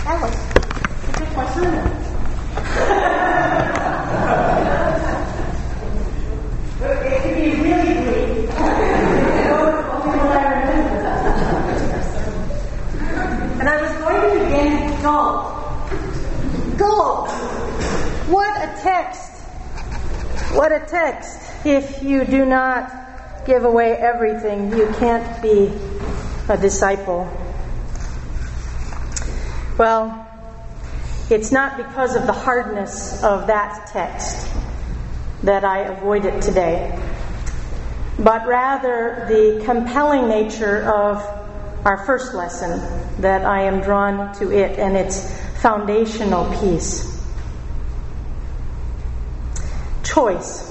Alice, you took my sermon. It can be really brief. And I was going to begin Gulp. What a text. What a text. If you do not give away everything, you can't be a disciple. Well, it's not because of the hardness of that text that I avoid it today, but rather the compelling nature of our first lesson that I am drawn to it and its foundational piece. Choice.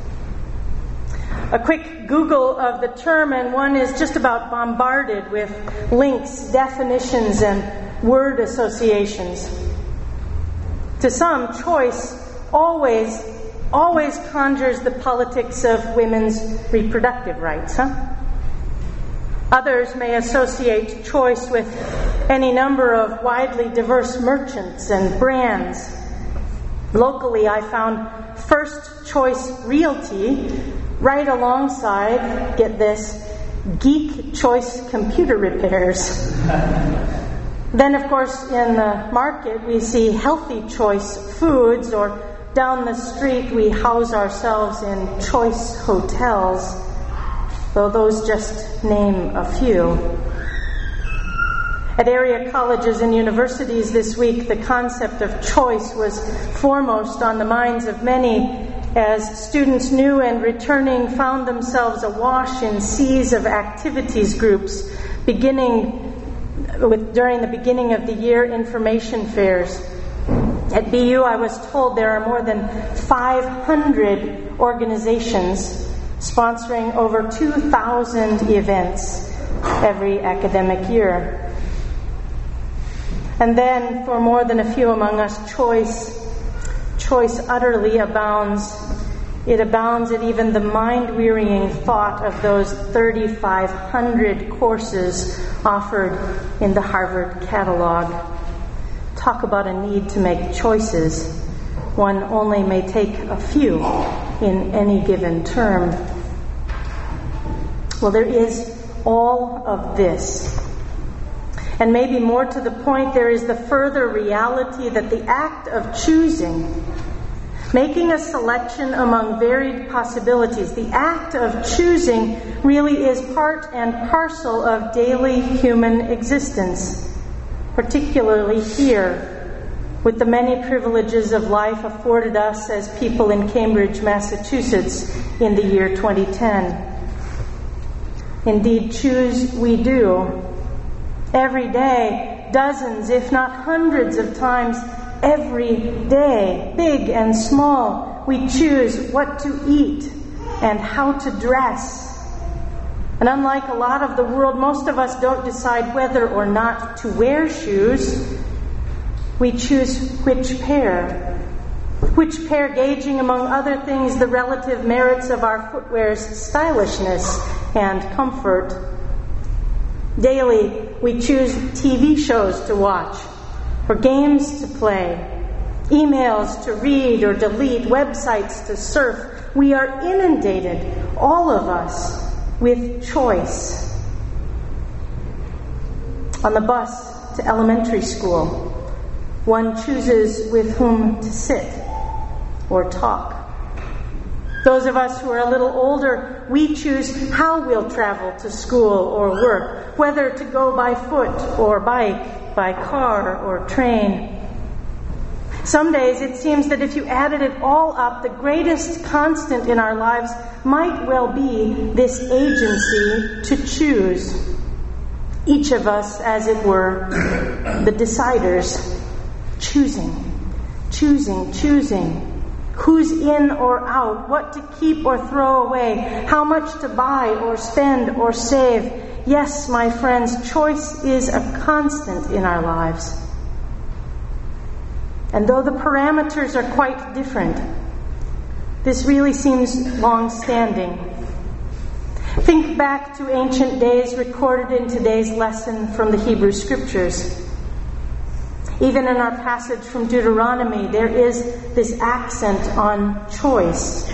A quick Google of the term and one is just about bombarded with links, definitions, and word associations. To some, choice always conjures the politics of women's reproductive rights, Others may associate choice with any number of widely diverse merchants and brands. Locally, I found First Choice Realty right alongside, get this, Geek Choice Computer Repairs. Then, of course, in the market, we see Healthy Choice Foods, or down the street, we house ourselves in choice hotels, though those just name a few. At area colleges and universities this week, the concept of choice was foremost on the minds of many as students new and returning found themselves awash in seas of activities groups, beginning during the beginning of the year information fairs. At BU, I was told there are more than 500 organizations sponsoring over 2,000 events every academic year. And then, for more than a few among us, choice utterly abounds. It abounds at even the mind-wearying thought of those 3,500 courses offered in the Harvard catalog. Talk about a need to make choices. One only may take a few in any given term. Well, there is all of this. And maybe more to the point, there is the further reality that the act of choosing, making a selection among varied possibilities, the act of choosing really is part and parcel of daily human existence, particularly here, with the many privileges of life afforded us as people in Cambridge, Massachusetts in the year 2010. Indeed, choose we do. Every day, dozens, if not hundreds of times every day, big and small, we choose what to eat and how to dress. And unlike a lot of the world, most of us don't decide whether or not to wear shoes. We choose which pair. Which pair, gauging, among other things, the relative merits of our footwear's stylishness and comfort. Daily, we choose TV shows to watch, or games to play, emails to read or delete, websites to surf. We are inundated, all of us, with choice. On the bus to elementary school, one chooses with whom to sit or talk. Those of us who are a little older, we choose how we'll travel to school or work, whether to go by foot or bike, by car or train. Some days it seems that if you added it all up, the greatest constant in our lives might well be this agency to choose. Each of us, as it were, the deciders, choosing. Who's in or out, what to keep or throw away, how much to buy or spend or save. Yes, my friends, choice is a constant in our lives. And though the parameters are quite different, this really seems long-standing. Think back to ancient days recorded in today's lesson from the Hebrew Scriptures. Even in our passage from Deuteronomy, there is this accent on choice.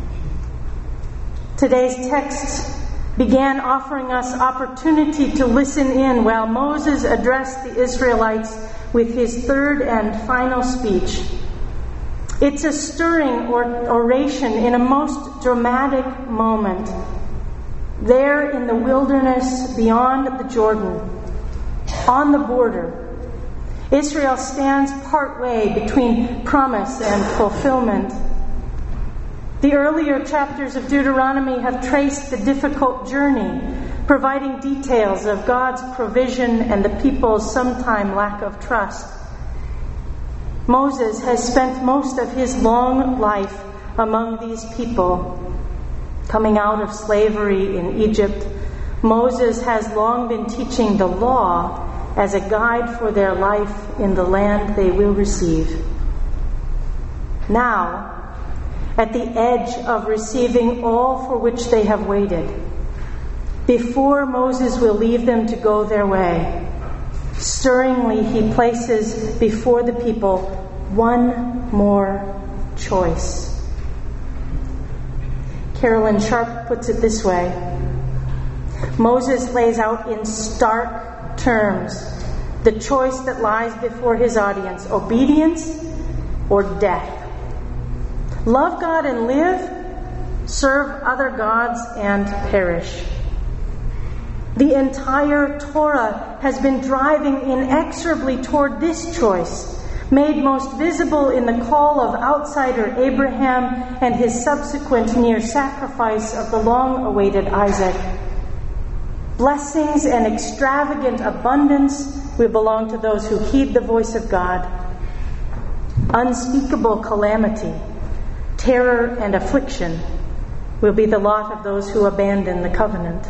Today's text began offering us opportunity to listen in while Moses addressed the Israelites with his third and final speech. It's a stirring oration in a most dramatic moment. There in the wilderness beyond the Jordan, on the border, Israel stands partway between promise and fulfillment. The earlier chapters of Deuteronomy have traced the difficult journey, providing details of God's provision and the people's sometime lack of trust. Moses has spent most of his long life among these people. Coming out of slavery in Egypt, Moses has long been teaching the law as a guide for their life in the land they will receive. Now, at the edge of receiving all for which they have waited, before Moses will leave them to go their way, stirringly he places before the people one more choice. Carolyn Sharp puts it this way: Moses lays out in stark terms the choice that lies before his audience: obedience or death. Love God and live, serve other gods and perish. The entire Torah has been driving inexorably toward this choice, made most visible in the call of outsider Abraham and his subsequent near sacrifice of the long-awaited Isaac. Blessings and extravagant abundance will belong to those who heed the voice of God. Unspeakable calamity, terror, and affliction will be the lot of those who abandon the covenant.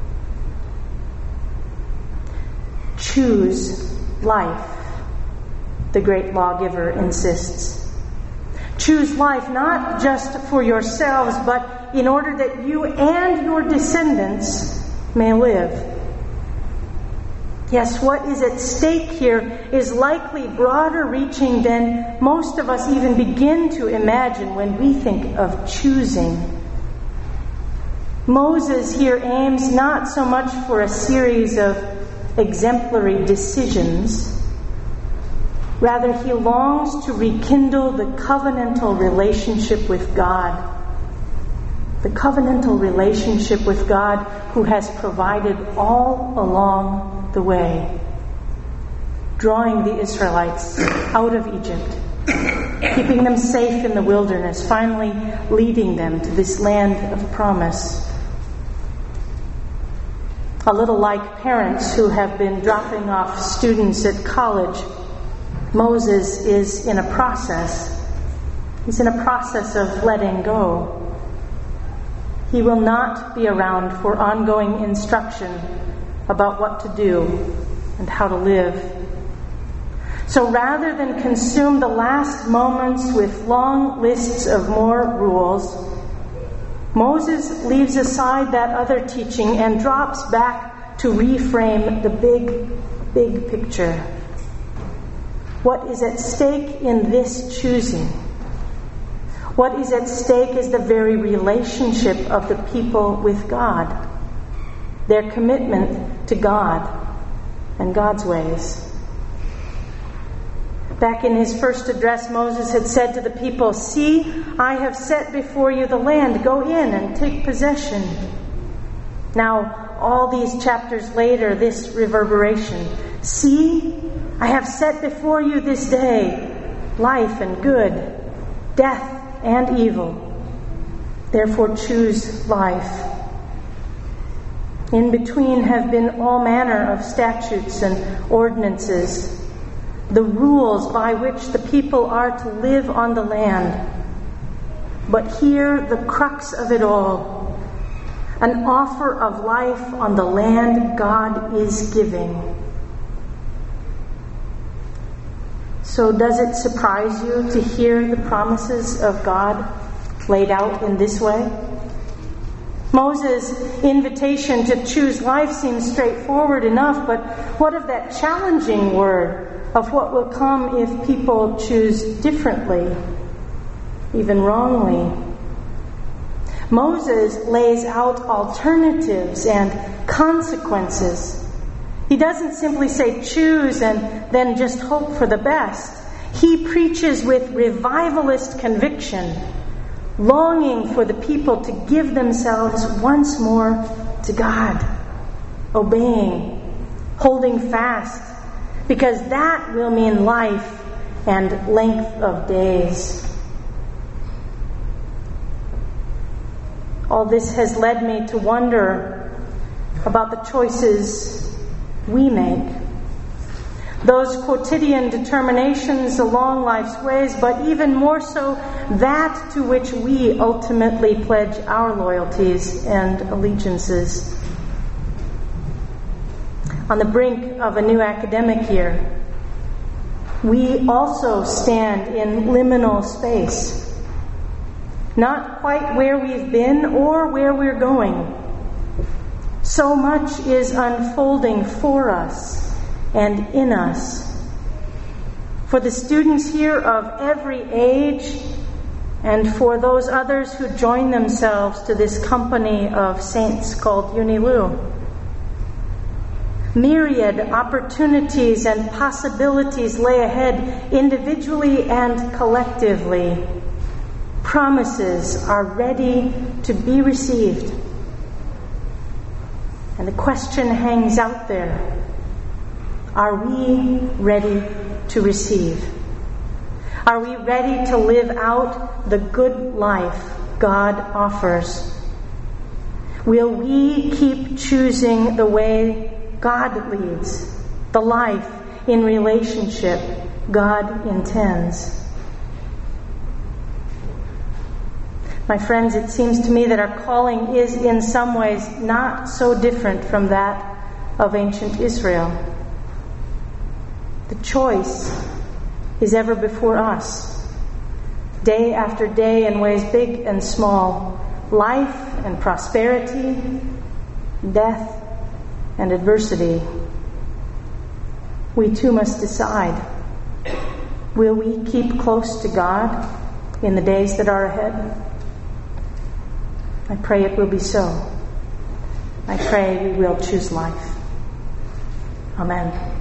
Choose life, the great lawgiver insists. Choose life not just for yourselves, but in order that you and your descendants may live. Yes, what is at stake here is likely broader reaching than most of us even begin to imagine when we think of choosing. Moses here aims not so much for a series of exemplary decisions. Rather, he longs to rekindle the covenantal relationship with God. The covenantal relationship with God who has provided all along the way, drawing the Israelites out of Egypt, keeping them safe in the wilderness, finally leading them to this land of promise. A little like parents who have been dropping off students at college, Moses is in a process. He's in a process of letting go. He will not be around for ongoing instruction about what to do and how to live. So rather than consume the last moments with long lists of more rules, Moses leaves aside that other teaching and drops back to reframe the big picture. What is at stake in this choosing? What is at stake is the very relationship of the people with God, their commitment to God and God's ways. Back in his first address, Moses had said to the people, "See, I have set before you the land. Go in and take possession." Now, all these chapters later, this reverberation. "See, I have set before you this day life and good, death and evil. Therefore choose life." In between have been all manner of statutes and ordinances, the rules by which the people are to live on the land. But here, the crux of it all, an offer of life on the land God is giving. So does it surprise you to hear the promises of God laid out in this way? Moses' invitation to choose life seems straightforward enough, but what of that challenging word of what will come if people choose differently, even wrongly? Moses lays out alternatives and consequences. He doesn't simply say choose and then just hope for the best. He preaches with revivalist conviction, longing for the people to give themselves once more to God, obeying, holding fast, because that will mean life and length of days. All this has led me to wonder about the choices we make. Those quotidian determinations along life's ways, but even more so, that to which we ultimately pledge our loyalties and allegiances. On the brink of a new academic year, we also stand in liminal space. Not quite where we've been or where we're going. So much is unfolding for us and in us. For the students here of every age, and for those others who join themselves to this company of saints called Unilu. Myriad opportunities and possibilities lay ahead, individually and collectively. Promises are ready to be received. And the question hangs out there. Are we ready to receive? Are we ready to live out the good life God offers? Will we keep choosing the way God leads, the life in relationship God intends? My friends, it seems to me that our calling is in some ways not so different from that of ancient Israel. The choice is ever before us, day after day in ways big and small, life and prosperity, death and adversity. We too must decide. Will we keep close to God in the days that are ahead? I pray it will be so. I pray we will choose life. Amen.